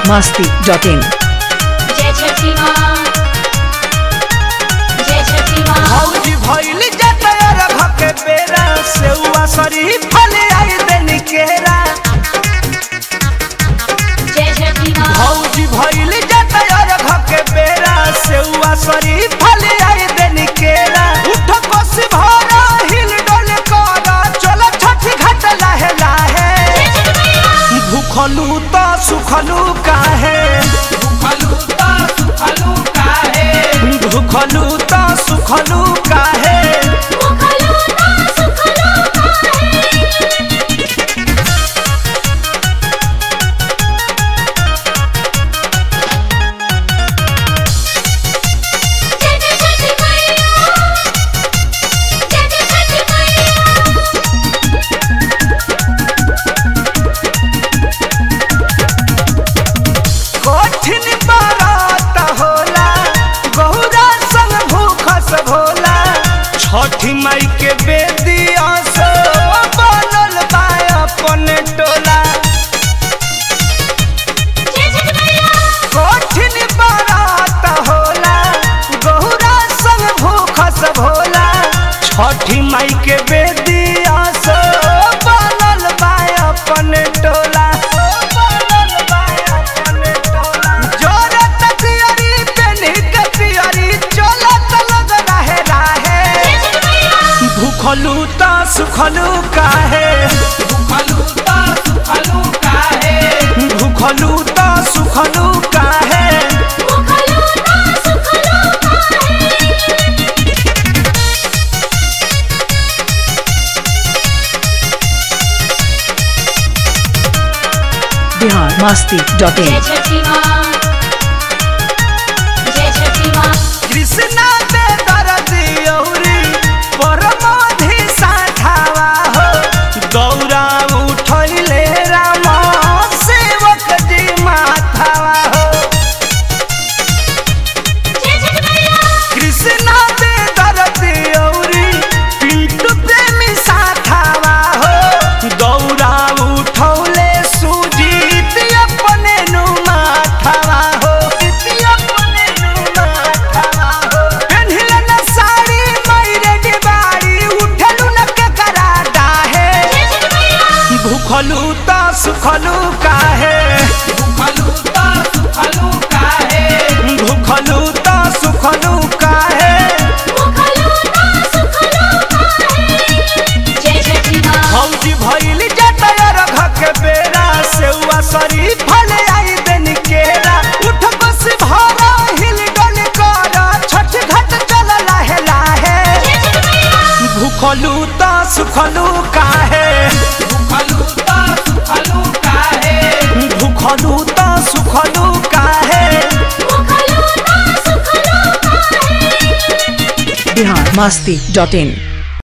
biharmasti.in जय छठी माँ जय छठी माँ भौजी भइल जतयर घके बेरा सेउआ सरी फल आई देनी केरा जय छठी माँ भौजी भइल जतयर घके बेरा सेउआ सरी फल आई देनी केरा उठ कोस भरा हिल डोल कर चल छठी घाट लाहे लाहे भूखलू तो सुखलू काहे भूखलू तो सुखलू काहे भूखलू तो सुखलू काहे मुखलू ना सुखलू काहे जय जय छठी मैया जय जय छठी मैया कठिन बारात होला गौरा संग भूखस भोला छठी माई के बेदिया से बनल बा अपन टोला जय छठी मैया कठिन बारात होला गौरा संग भूखस भोला छठी माई के बेदिया से बनल बा अपन टोला बनल बा अपन टोला जोरे तकियारी पेनी के पियारी चलत लग रहे राहे भूखलू ता सुखलू काहे भूखलू ता सुखलू काहे भूखलू ता सुखलू काहे मुखलू ना सुखलू काहे biharmasti.in जय छठी माँ जय छठी माँ कृष्णा दे दरदी औरी परमधि साठावा हो गौरा उठैले राम सेवक जी माथावा हो जय छठी मैया कृष्णा दे दरदी औरी पिंटू प्रेमी साठावा हो गौरा उठौले सुजीत अपने नु माथावा हो अपने नु माथावा हो पेन्हिल न साड़ी मैरे डिबारी उठलू न के करा डाहे जय छठी मैया भूखलू ता सुखलू काहे भूखलू ता सुखलू काहे भूखलू ता सुखलू काहे मुखलू ना सुखलू काहे जय छठी माँ भौजी भइल जतयर घके बेरा सेउआ सरी फल आई देनी केरा उठ बस भरा हिल डोल कर छठ घाट चल लाहे लाहे जय छठी मैया भूखलू ता सुखलू काहे भूखलू ता सुखलू काहे भूखलू ता सुखलू काहे मुखलू ना सुखलू काहे biharmasti.in